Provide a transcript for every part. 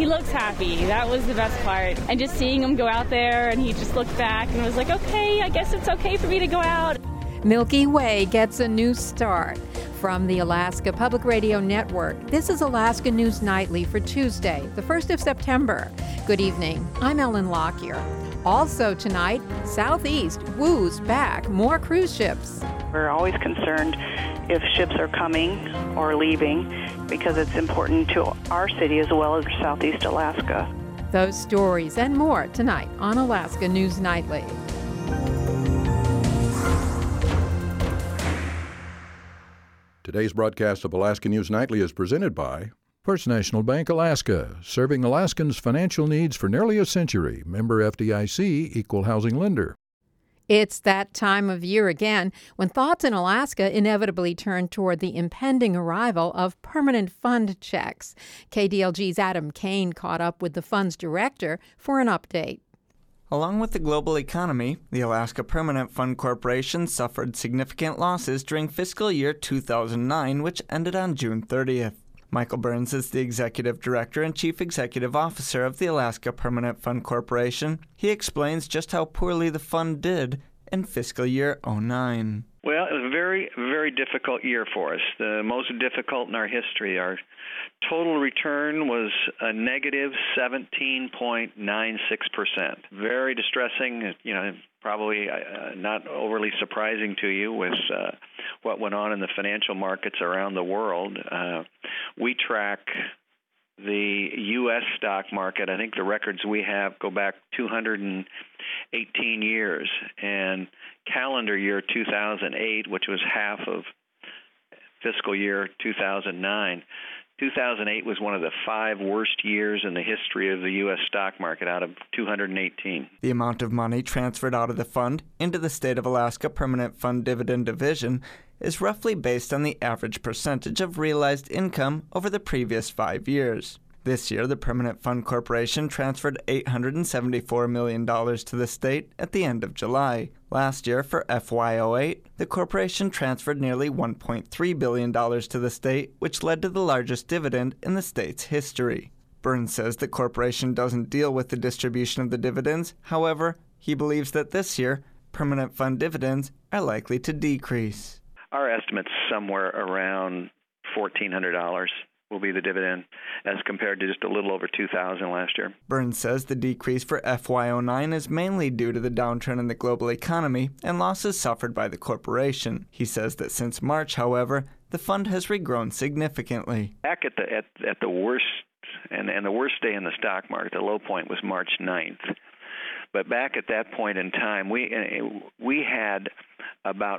He looks happy. That was the best part. And just seeing him go out there, and he just looked back and was like, okay, I guess it's okay for me to go out. Milky Way gets a new start. From the Alaska Public Radio Network, this is Alaska News Nightly for Tuesday, the 1st of September. Good evening. I'm Ellen Lockyer. Also tonight, Southeast woos back more cruise ships. We're always concerned if ships are coming or leaving because it's important to our city as well as Southeast Alaska. Those stories and more tonight on Alaska News Nightly. Today's broadcast of Alaska News Nightly is presented by First National Bank Alaska, serving Alaskans' financial needs for nearly a century. Member FDIC, equal housing lender. It's that time of year again when thoughts in Alaska inevitably turn toward the impending arrival of permanent fund checks. KDLG's Adam Kane caught up with the fund's director for an update. Along with the global economy, the Alaska Permanent Fund Corporation suffered significant losses during fiscal year 2009, which ended on June 30th. Michael Burns is the executive director and chief executive officer of the Alaska Permanent Fund Corporation. He explains just how poorly the fund did in fiscal year 09. Well, it was a very, very difficult year for us, the most difficult in our history. Our total return was a negative 17.96%. Very distressing, probably not overly surprising to you with what went on in the financial markets around the world. We track the U.S. stock market. I think the records we have go back 218 years. And calendar year 2008, which was half of fiscal year 2009, 2008 was one of the 5 worst years in the history of the U.S. stock market out of 218. The amount of money transferred out of the fund into the State of Alaska Permanent Fund Dividend Division is roughly based on the average percentage of realized income over the previous 5 years. This year, the Permanent Fund Corporation transferred $874 million to the state at the end of July. Last year, for FY08, the corporation transferred nearly $1.3 billion to the state, which led to the largest dividend in the state's history. Burns says the corporation doesn't deal with the distribution of the dividends. However, he believes that this year, permanent fund dividends are likely to decrease. Our estimate's somewhere around $1,400 will be the dividend, as compared to just a little over $2,000 last year. Burns says the decrease for FY09 is mainly due to the downturn in the global economy and losses suffered by the corporation. He says that since March, however, the fund has regrown significantly. Back at the worst, and the worst day in the stock market, the low point was March 9th. But back at that point in time, we had about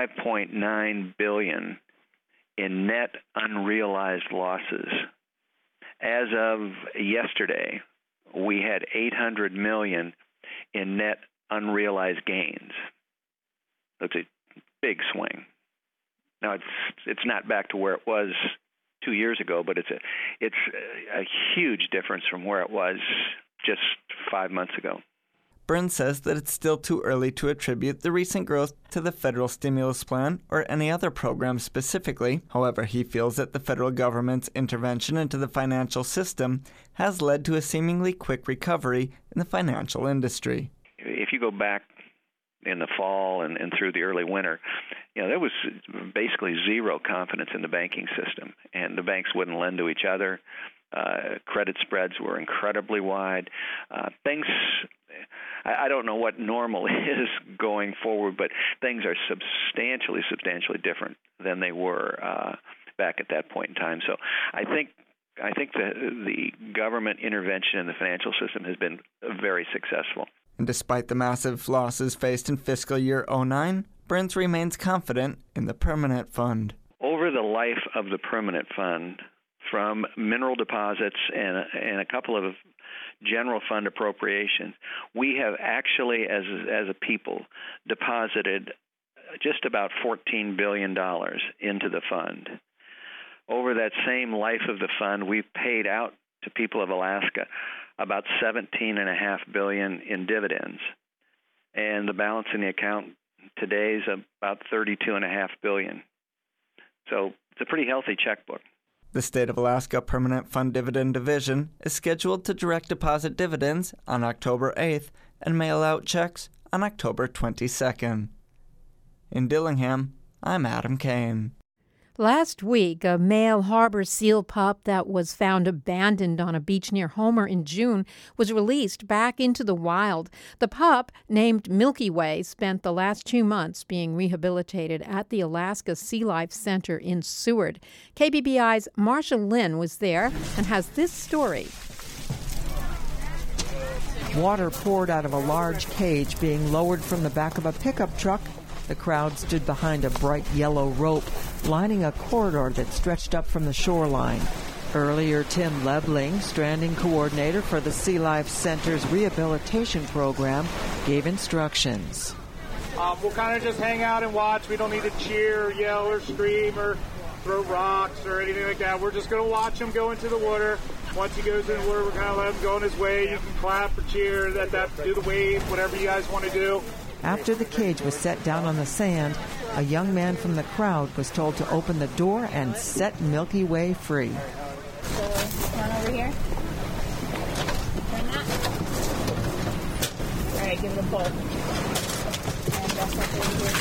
$5.9 billion in net unrealized losses. As of yesterday, we had $800 million in net unrealized gains. That's a big swing. Now it's not back to where it was 2 years ago, but it's a huge difference from where it was just 5 months ago. Burns says that it's still too early to attribute the recent growth to the federal stimulus plan or any other program specifically. However, he feels that the federal government's intervention into the financial system has led to a seemingly quick recovery in the financial industry. If you go back in the fall and through the early winter, there was basically zero confidence in the banking system, and the banks wouldn't lend to each other. Credit spreads were incredibly wide. I don't know what normal is going forward, but things are substantially different than they were back at that point in time. So I think the government intervention in the financial system has been very successful. And despite the massive losses faced in fiscal year 09, Burns remains confident in the permanent fund. Over the life of the permanent fund, from mineral deposits and a couple of general fund appropriations, we have actually, as a people, deposited just about $14 billion into the fund. Over that same life of the fund, we've paid out to people of Alaska about $17.5 billion in dividends, and the balance in the account today is about $32.5 billion. So it's a pretty healthy checkbook. The State of Alaska Permanent Fund Dividend Division is scheduled to direct deposit dividends on October 8th and mail out checks on October 22nd. In Dillingham, I'm Adam Kane. Last week, a male harbor seal pup that was found abandoned on a beach near Homer in June was released back into the wild. The pup, named Milky Way, spent the last 2 months being rehabilitated at the Alaska Sea Life Center in Seward. KBBI's Marcia Lynn was there and has this story. Water poured out of a large cage being lowered from the back of a pickup truck. The crowd stood behind a bright yellow rope, lining a corridor that stretched up from the shoreline. Earlier, Tim Lebling, stranding coordinator for the Sea Life Center's rehabilitation program, gave instructions. We'll kind of just hang out and watch. We don't need to cheer, or yell, or scream, or throw rocks, or anything like that. We're just going to watch him go into the water. Once he goes in the water, we're going to let him go on his way. You can clap or cheer, do the wave, whatever you guys want to do. After the cage was set down on the sand, a young man from the crowd was told to open the door and set Milky Way free. So, run over here. Turn that. All right, give it a pull. And just like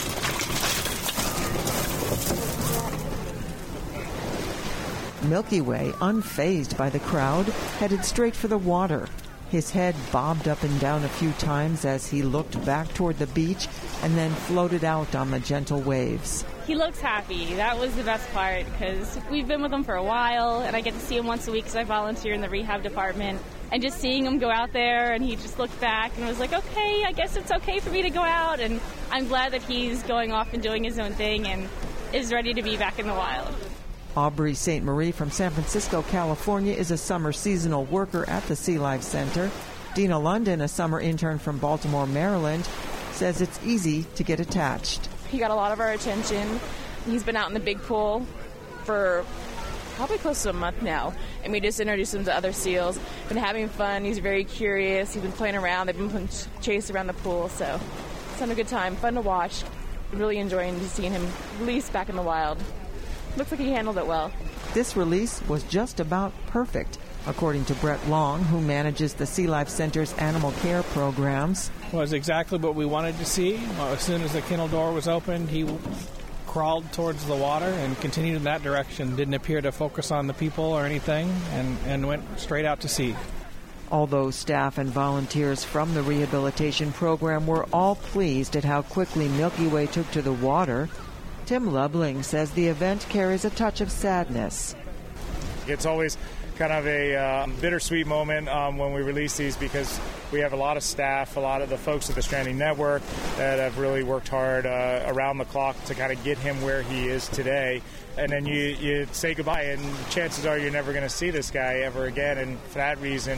over here. Milky Way, unfazed by the crowd, headed straight for the water. His head bobbed up and down a few times as he looked back toward the beach and then floated out on the gentle waves. He looks happy. That was the best part because we've been with him for a while and I get to see him once a week because I volunteer in the rehab department. And just seeing him go out there and he just looked back and was like, okay, I guess it's okay for me to go out. And I'm glad that he's going off and doing his own thing and is ready to be back in the wild. Aubrey St. Marie from San Francisco, California, is a summer seasonal worker at the Sea Life Center. Dina London, a summer intern from Baltimore, Maryland, says it's easy to get attached. He got a lot of our attention. He's been out in the big pool for probably close to a month now, and we just introduced him to other seals. Been having fun. He's very curious. He's been playing around. They've been playing chase around the pool, so it's having a good time. Fun to watch. Really enjoying seeing him released back in the wild. Looks like he handled it well. This release was just about perfect, according to Brett Long, who manages the Sea Life Center's animal care programs. It was exactly what we wanted to see. As soon as the kennel door was opened, he crawled towards the water and continued in that direction. Didn't appear to focus on the people or anything and went straight out to sea. Although staff and volunteers from the rehabilitation program were all pleased at how quickly Milky Way took to the water, Tim Lebling says the event carries a touch of sadness. It's always kind of a bittersweet moment when we release these because we have a lot of staff, a lot of the folks at the Stranding Network that have really worked hard around the clock to kind of get him where he is today. And then you say goodbye, and chances are you're never going to see this guy ever again. And for that reason,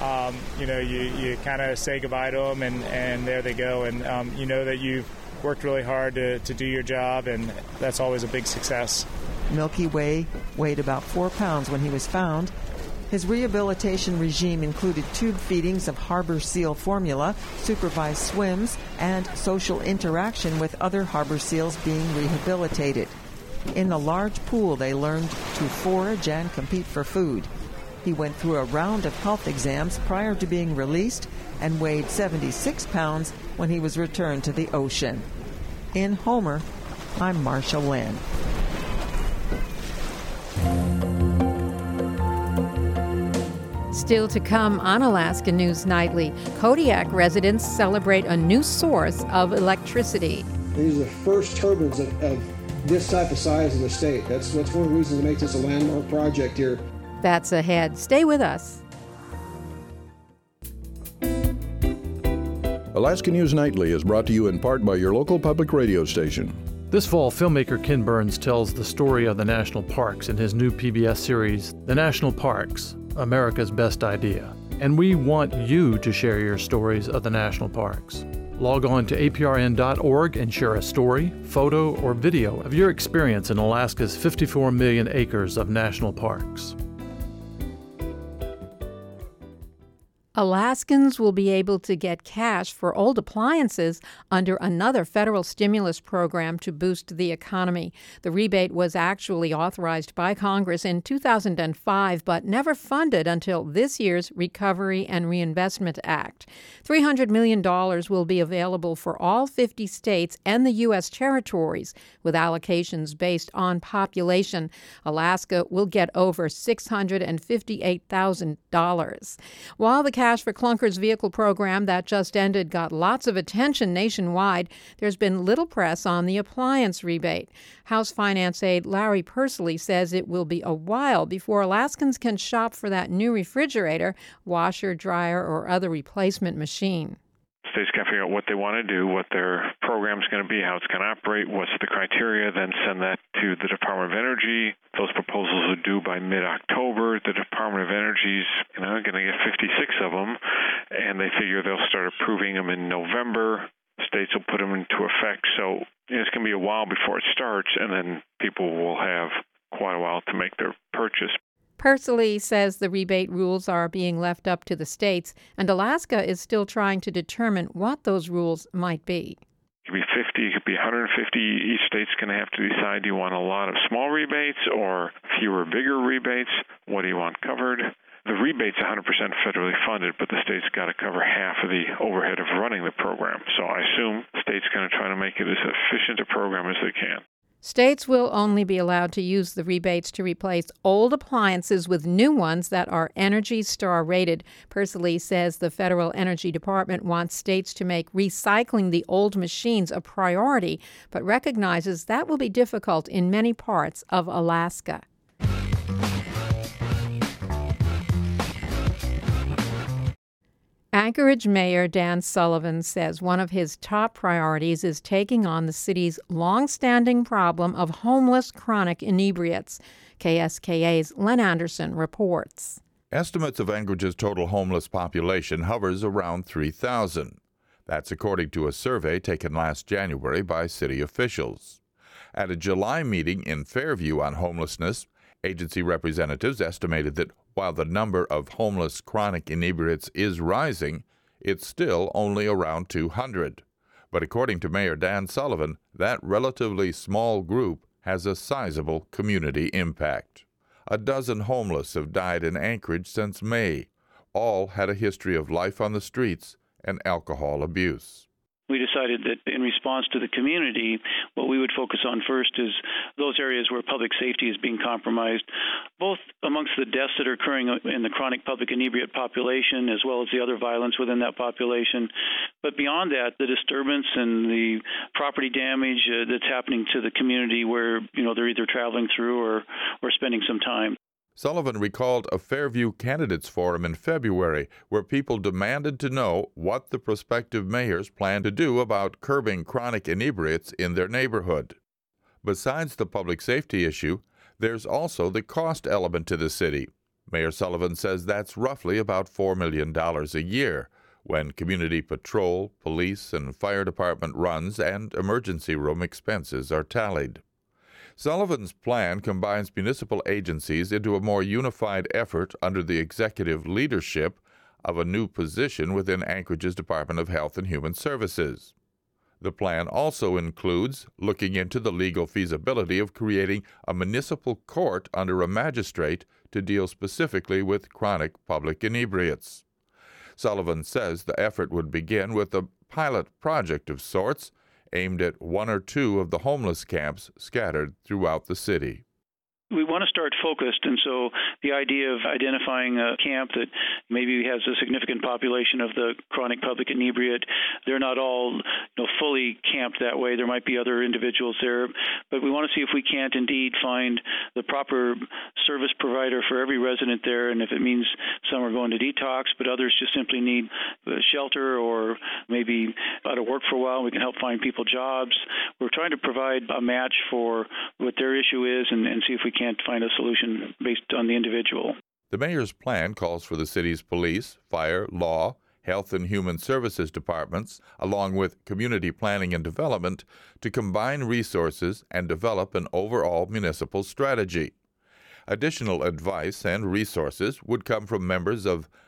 you kind of say goodbye to him, and there they go. And you know that you've worked really hard to do your job, and that's always a big success. Milky Way weighed about 4 pounds when he was found. His rehabilitation regime included tube feedings of harbor seal formula, supervised swims, and social interaction with other harbor seals being rehabilitated. In the large pool, they learned to forage and compete for food. He went through a round of health exams prior to being released and weighed 76 pounds when he was returned to the ocean. In Homer, I'm Marcia Lynn. Still to come on Alaska News Nightly, Kodiak residents celebrate a new source of electricity. These are the first turbines of this type of size in the state. That's one of the reasons to make this a landmark project here. That's ahead. Stay with us. Alaska News Nightly is brought to you in part by your local public radio station. This fall, filmmaker Ken Burns tells the story of the national parks in his new PBS series, The National Parks, America's Best Idea. And we want you to share your stories of the national parks. Log on to aprn.org and share a story, photo, or video of your experience in Alaska's 54 million acres of national parks. Alaskans will be able to get cash for old appliances under another federal stimulus program to boost the economy. The rebate was actually authorized by Congress in 2005, but never funded until this year's Recovery and Reinvestment Act. $300 million will be available for all 50 states and the U.S. territories, with allocations based on population. Alaska will get over $658,000. While the Cash for Clunkers vehicle program that just ended got lots of attention nationwide, there's been little press on the appliance rebate. House Finance aide Larry Pursley says it will be a while before Alaskans can shop for that new refrigerator, washer, dryer, or other replacement machine. States got to figure out what they want to do, what their program's going to be, how it's going to operate, what's the criteria, then send that to the Department of Energy. Those proposals are due by mid-October. The Department of Energy's going to get 56 of them, and they figure they'll start approving them in November. States will put them into effect. So it's going to be a while before it starts, and then people will have quite a while to make their purchase. Pursley says the rebate rules are being left up to the states, and Alaska is still trying to determine what those rules might be. It could be 50, it could be 150. Each state's going to have to decide, do you want a lot of small rebates or fewer bigger rebates? What do you want covered? The rebate's 100% federally funded, but the state's got to cover half of the overhead of running the program. So I assume the state's going to try to make it as efficient a program as they can. States will only be allowed to use the rebates to replace old appliances with new ones that are Energy Star rated. Pursley says the Federal Energy Department wants states to make recycling the old machines a priority, but recognizes that will be difficult in many parts of Alaska. Anchorage Mayor Dan Sullivan says one of his top priorities is taking on the city's long-standing problem of homeless chronic inebriates. KSKA's Len Anderson reports. Estimates of Anchorage's total homeless population hovers around 3,000. That's according to a survey taken last January by city officials. At a July meeting in Fairview on homelessness, agency representatives estimated that while the number of homeless chronic inebriates is rising, it's still only around 200. But according to Mayor Dan Sullivan, that relatively small group has a sizable community impact. A dozen homeless have died in Anchorage since May. All had a history of life on the streets and alcohol abuse. We decided that in response to the community, what we would focus on first is those areas where public safety is being compromised, both amongst the deaths that are occurring in the chronic public inebriate population as well as the other violence within that population. But beyond that, the disturbance and the property damage that's happening to the community where, they're either traveling through or spending some time. Sullivan recalled a Fairview Candidates Forum in February where people demanded to know what the prospective mayors plan to do about curbing chronic inebriates in their neighborhood. Besides the public safety issue, there's also the cost element to the city. Mayor Sullivan says that's roughly about $4 million a year when community patrol, police, and fire department runs and emergency room expenses are tallied. Sullivan's plan combines municipal agencies into a more unified effort under the executive leadership of a new position within Anchorage's Department of Health and Human Services. The plan also includes looking into the legal feasibility of creating a municipal court under a magistrate to deal specifically with chronic public inebriates. Sullivan says the effort would begin with a pilot project of sorts aimed at one or two of the homeless camps scattered throughout the city. We want to start focused, and so the idea of identifying a camp that maybe has a significant population of the chronic public inebriate, they're not all fully camped that way. There might be other individuals there, but we want to see if we can't indeed find the proper service provider for every resident there, and if it means some are going to detox, but others just simply need shelter or maybe out of work for a while, we can help find people jobs. We're trying to provide a match for what their issue is and see if we can't find a solution based on the individual. The mayor's plan calls for the city's police, fire, law, health and human services departments, along with community planning and development, to combine resources and develop an overall municipal strategy. Additional advice and resources would come from members of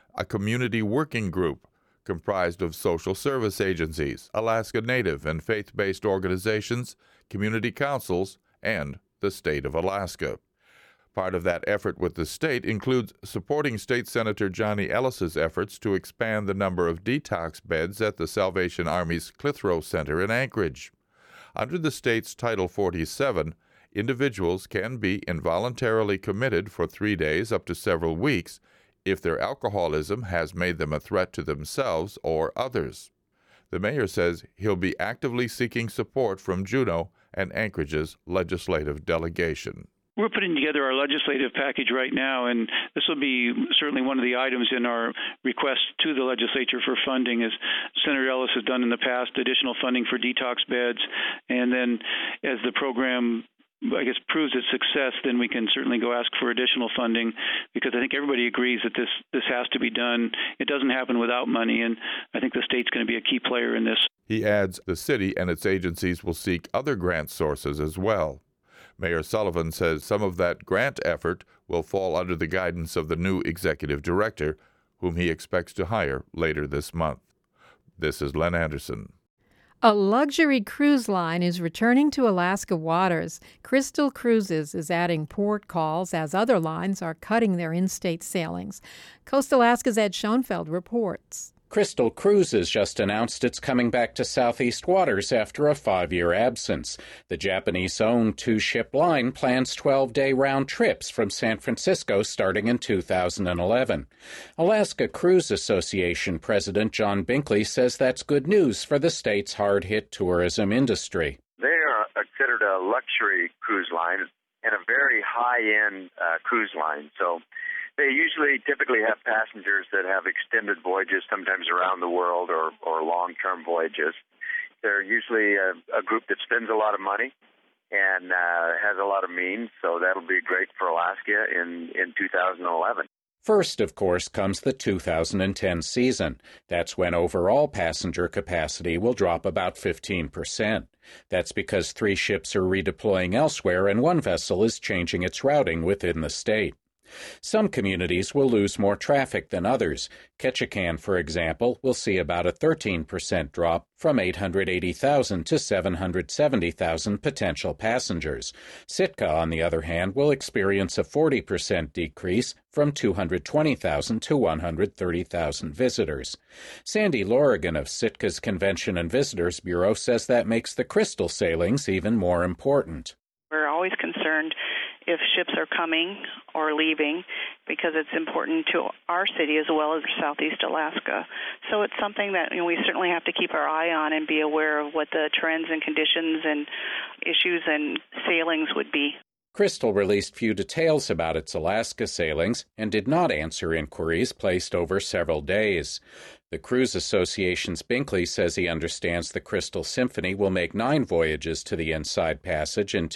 a community working group comprised of social service agencies, Alaska Native and faith-based organizations, community councils, and the state of Alaska. Part of that effort with the state includes supporting State Senator Johnny Ellis's efforts to expand the number of detox beds at the Salvation Army's Clitheroe Center in Anchorage. Under the state's Title 47, individuals can be involuntarily committed for 3 days up to several weeks if their alcoholism has made them a threat to themselves or others. The mayor says he'll be actively seeking support from Juneau and Anchorage's legislative delegation. We're putting together our legislative package right now, and this will be certainly one of the items in our request to the legislature for funding, as Senator Ellis has done in the past, additional funding for detox beds. And then as the program, I guess, proves its success, then we can certainly go ask for additional funding, because I think everybody agrees that this has to be done. It doesn't happen without money, and I think the state's going to be a key player in this. He adds the city and its agencies will seek other grant sources as well. Mayor Sullivan says some of that grant effort will fall under the guidance of the new executive director, whom he expects to hire later this month. This is Len Anderson. A luxury cruise line is returning to Alaska waters. Crystal Cruises is adding port calls as other lines are cutting their in-state sailings. Coast Alaska's Ed Schoenfeld reports. Crystal Cruises just announced it's coming back to Southeast waters after a 5-year absence. The Japanese-owned 2-ship line plans 12-day round trips from San Francisco starting in 2011. Alaska Cruise Association President John Binkley says that's good news for the state's hard-hit tourism industry. They are considered a luxury cruise line and a very high-end cruise line, so they typically have passengers that have extended voyages, sometimes around the world or long-term voyages. They're usually a group that spends a lot of money and has a lot of means, so that'll be great for Alaska in 2011. First, of course, comes the 2010 season. That's when overall passenger capacity will drop about 15%. That's because 3 ships are redeploying elsewhere and 1 vessel is changing its routing within the state. Some communities will lose more traffic than others. Ketchikan, for example, will see about a 13% drop from 880,000 to 770,000 potential passengers. Sitka, on the other hand, will experience a 40% decrease from 220,000 to 130,000 visitors. Sandy Lorigan of Sitka's Convention and Visitors Bureau says that makes the Crystal sailings even more important. We're always concerned if ships are coming or leaving, because it's important to our city as well as Southeast Alaska. So it's something that we certainly have to keep our eye on and be aware of what the trends and conditions and issues and sailings would be. Crystal released few details about its Alaska sailings and did not answer inquiries placed over several days. The Cruise Association's Binkley says he understands the Crystal Symphony will make 9 voyages to the Inside Passage in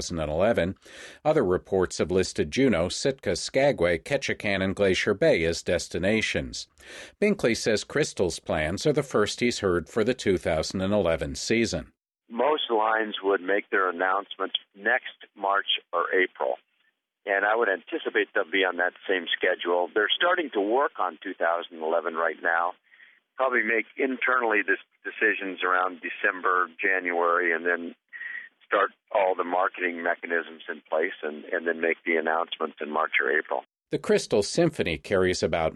2011. Other reports have listed Juneau, Sitka, Skagway, Ketchikan, and Glacier Bay as destinations. Binkley says Crystal's plans are the first he's heard for the 2011 season. Most lines would make their announcements next March or April, and I would anticipate they'll be on that same schedule. They're starting to work on 2011 right now, probably make internally decisions around December, January, and then start all the marketing mechanisms in place and then make the announcements in March or April. The Crystal Symphony carries about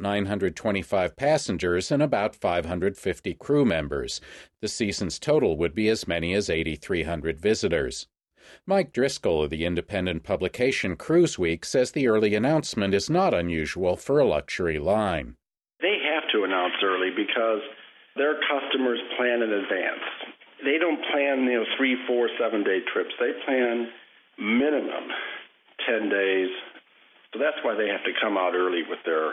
925 passengers and about 550 crew members. The season's total would be as many as 8,300 visitors. Mike Driscoll of the independent publication Cruise Week says the early announcement is not unusual for a luxury line. They have to announce early because their customers plan in advance. They don't plan, 3, 4, 7-day trips. They plan minimum 10 days. So that's why they have to come out early with their,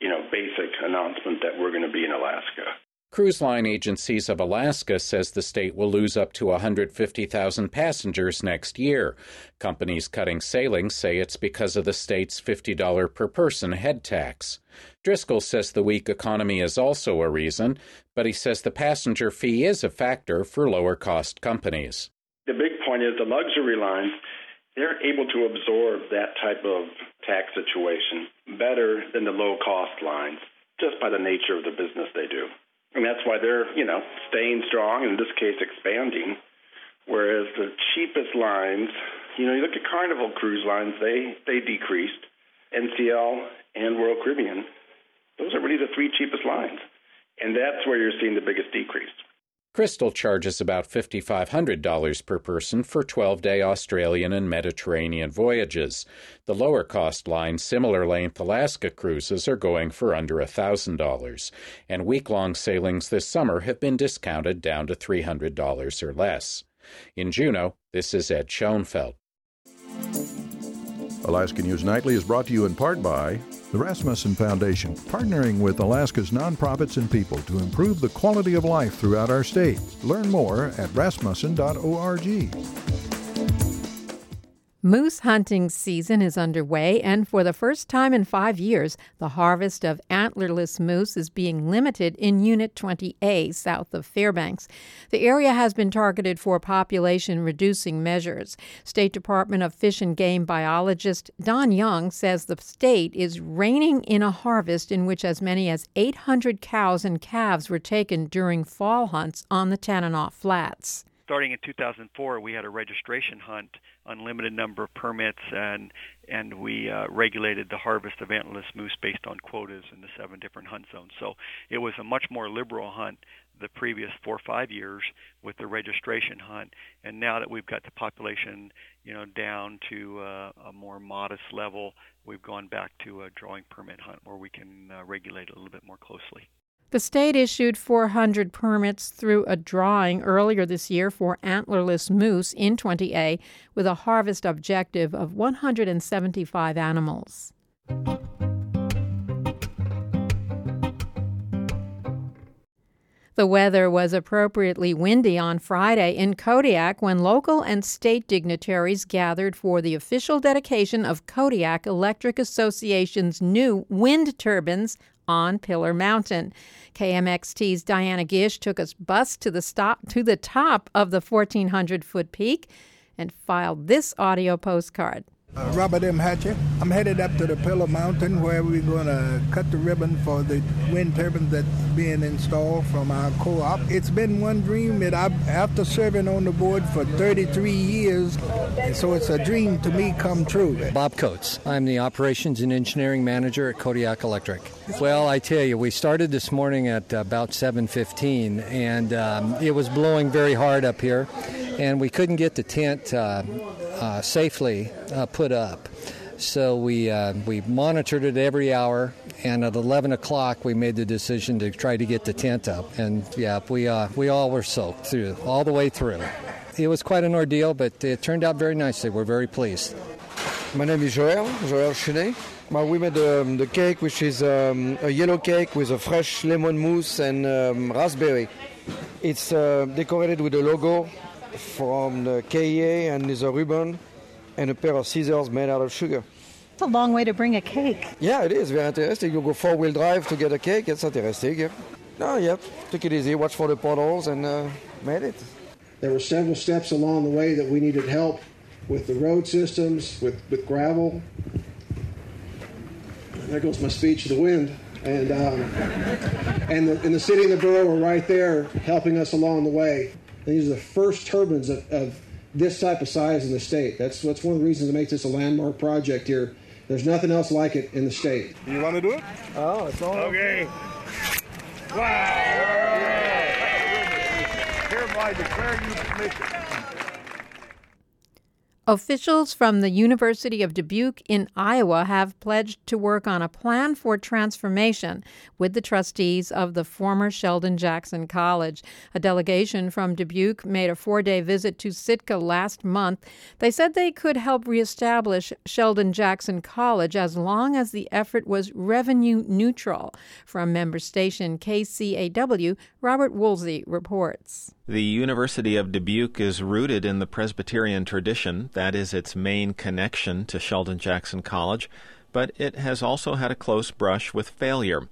basic announcement that we're going to be in Alaska. Cruise Line Agencies of Alaska says the state will lose up to 150,000 passengers next year. Companies cutting sailings say it's because of the state's $50 per person head tax. Driscoll says the weak economy is also a reason, but he says the passenger fee is a factor for lower-cost companies. The big point is the luxury lines, they're able to absorb that type of tax situation better than the low-cost lines. just by the nature of the business they do. And that's why they're, staying strong, and in this case expanding, whereas the cheapest lines, you look at Carnival Cruise Lines, they decreased. NCL and Royal Caribbean, those are really the three cheapest lines. And that's where you're seeing the biggest decrease. Crystal charges about $5,500 per person for 12-day Australian and Mediterranean voyages. The lower-cost line, similar-length Alaska cruises are going for under $1,000, and week-long sailings this summer have been discounted down to $300 or less. In Juneau, this is Ed Schoenfeld. Alaska News Nightly is brought to you in part by the Rasmussen Foundation, partnering with Alaska's nonprofits and people to improve the quality of life throughout our state. Learn more at rasmussen.org. Moose hunting season is underway, and for the first time in 5 years, the harvest of antlerless moose is being limited in Unit 20A south of Fairbanks. The area has been targeted for population-reducing measures. State Department of Fish and Game biologist Don Young says the state is reining in a harvest in which as many as 800 cows and calves were taken during fall hunts on the Tanana Flats. Starting in 2004, we had a registration hunt, unlimited number of permits, and we regulated the harvest of antlerless moose based on quotas in the 7 different hunt zones. So it was a much more liberal hunt the previous 4 or 5 years with the registration hunt, and now that we've got the population, down to a more modest level, we've gone back to a drawing permit hunt where we can regulate it a little bit more closely. The state issued 400 permits through a drawing earlier this year for antlerless moose in 20A with a harvest objective of 175 animals. The weather was appropriately windy on Friday in Kodiak when local and state dignitaries gathered for the official dedication of Kodiak Electric Association's new wind turbines on Pillar Mountain. KMXT's Diana Gish took a bus to the top of the 1,400-foot peak and filed this audio postcard. Robert M. Hatcher. I'm headed up to the Pillar Mountain where we're going to cut the ribbon for the wind turbines that's being installed from our co-op. It's been one dream that after serving on the board for 33 years, so it's a dream to me come true. Bob Coates. I'm the Operations and Engineering Manager at Kodiak Electric. Well, I tell you, we started this morning at about 7:15, and it was blowing very hard up here, and we couldn't get the tent safely put up. So we monitored it every hour, and at 11 o'clock we made the decision to try to get the tent up. And yeah, we all were soaked all the way through. It was quite an ordeal, but it turned out very nicely. We're very pleased. My name is Joel Chenet. We made the cake, which is a yellow cake with a fresh lemon mousse and raspberry. It's decorated with a logo from the KEA, and there's a ribbon and a pair of scissors made out of sugar. It's a long way to bring a cake. Yeah, it is very interesting. You go 4-wheel drive to get a cake. It's interesting. Yeah. No, yeah, took it easy, watch for the potholes, and made it. There were several steps along the way that we needed help with the road systems, with gravel. And there goes my speech to the wind. And the city and the borough were right there helping us along the way. And these are the first turbines of this type of size in the state. That's one of the reasons to make this a landmark project here. There's nothing else like it in the state. You want to do it? Oh, it's all okay. Wow! Hereby declare you permission. Officials from the University of Dubuque in Iowa have pledged to work on a plan for transformation with the trustees of the former Sheldon Jackson College. A delegation from Dubuque made a 4-day visit to Sitka last month. They said they could help reestablish Sheldon Jackson College as long as the effort was revenue neutral. From member station KCAW, Robert Woolsey reports. The University of Dubuque is rooted in the Presbyterian tradition. That is its main connection to Sheldon Jackson College, but it has also had a close brush with failure.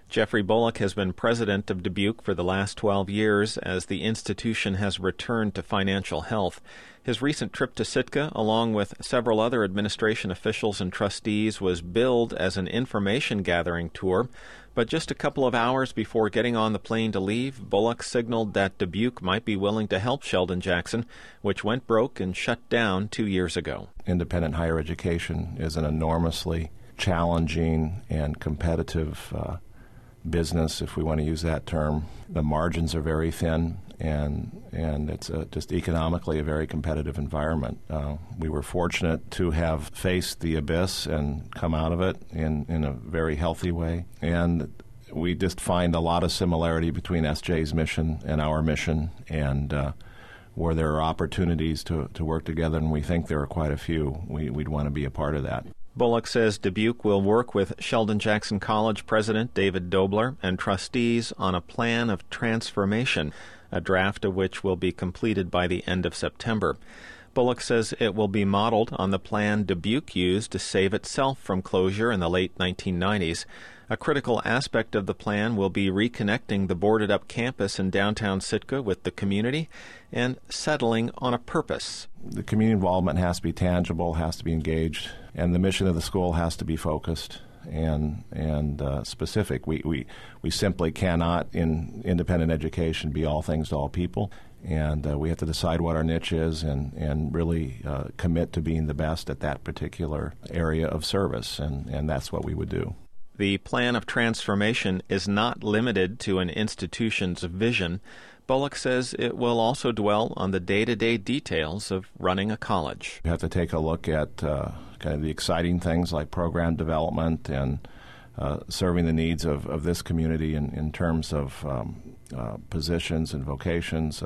Jeffrey Bullock has been president of Dubuque for the last 12 years as the institution has returned to financial health. His recent trip to Sitka, along with several other administration officials and trustees, was billed as an information-gathering tour. But just a couple of hours before getting on the plane to leave, Bullock signaled that Dubuque might be willing to help Sheldon Jackson, which went broke and shut down 2 years ago. Independent higher education is an enormously challenging and competitive business, if we want to use that term. The margins are very thin, and it's just economically a very competitive environment. We were fortunate to have faced the abyss and come out of it in a very healthy way. And we just find a lot of similarity between SJ's mission and our mission, and where there are opportunities to work together, and we think there are quite a few, we'd want to be a part of that. Bullock says Dubuque will work with Sheldon Jackson College President David Dobler and trustees on a plan of transformation, a draft of which will be completed by the end of September. Bullock says it will be modeled on the plan Dubuque used to save itself from closure in the late 1990s. A critical aspect of the plan will be reconnecting the boarded-up campus in downtown Sitka with the community and settling on a purpose. The community involvement has to be tangible, has to be engaged, and the mission of the school has to be focused and specific. We simply cannot, in independent education, be all things to all people, and we have to decide what our niche is and really commit to being the best at that particular area of service, and that's what we would do. The plan of transformation is not limited to an institution's vision. Bullock says it will also dwell on the day-to-day details of running a college. You have to take a look at kind of the exciting things like program development and serving the needs of this community in terms of positions and vocations,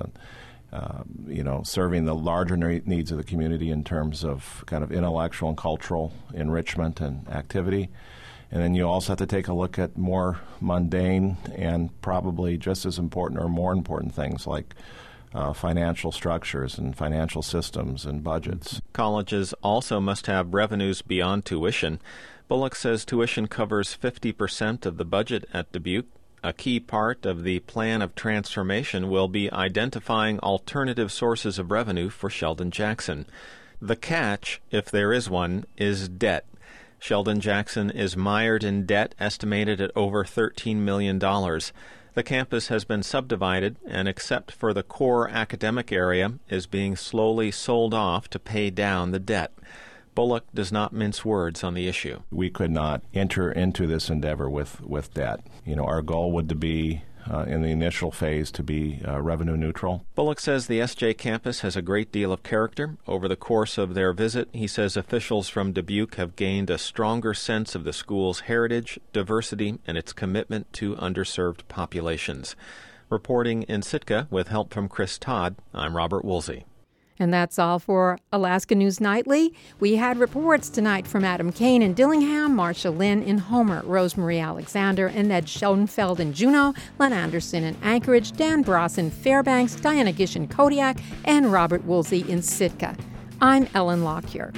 and serving the larger needs of the community in terms of kind of intellectual and cultural enrichment and activity. And then you also have to take a look at more mundane and probably just as important or more important things like financial structures and financial systems and budgets. Colleges also must have revenues beyond tuition. Bullock says tuition covers 50% of the budget at Dubuque. A key part of the plan of transformation will be identifying alternative sources of revenue for Sheldon Jackson. The catch, if there is one, is debt. Sheldon Jackson is mired in debt estimated at over $13 million. The campus has been subdivided and, except for the core academic area, is being slowly sold off to pay down the debt. Bullock does not mince words on the issue. We could not enter into this endeavor with debt. Our goal would be in the initial phase to be revenue neutral. Bullock says the SJ campus has a great deal of character. Over the course of their visit, he says officials from Dubuque have gained a stronger sense of the school's heritage, diversity, and its commitment to underserved populations. Reporting in Sitka with help from Chris Todd, I'm Robert Woolsey. And that's all for Alaska News Nightly. We had reports tonight from Adam Kane in Dillingham, Marcia Lynn in Homer, Rosemary Alexander and Ned Schoenfeld in Juneau, Len Anderson in Anchorage, Dan Bross in Fairbanks, Diana Gish in Kodiak, and Robert Woolsey in Sitka. I'm Ellen Lockyer.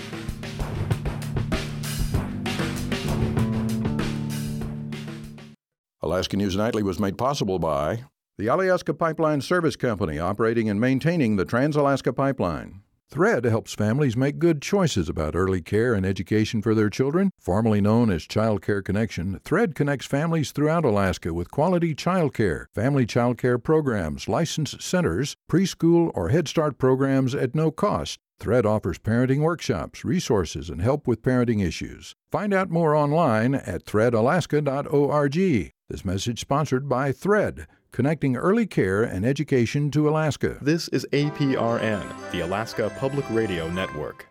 Alaska News Nightly was made possible by the Alyeska Pipeline Service Company, operating and maintaining the Trans-Alaska Pipeline. Thread helps families make good choices about early care and education for their children. Formerly known as Child Care Connection, Thread connects families throughout Alaska with quality child care, family child care programs, licensed centers, preschool or Head Start programs at no cost. Thread offers parenting workshops, resources, and help with parenting issues. Find out more online at threadalaska.org. This message sponsored by Thread, connecting early care and education to Alaska. This is APRN, the Alaska Public Radio Network.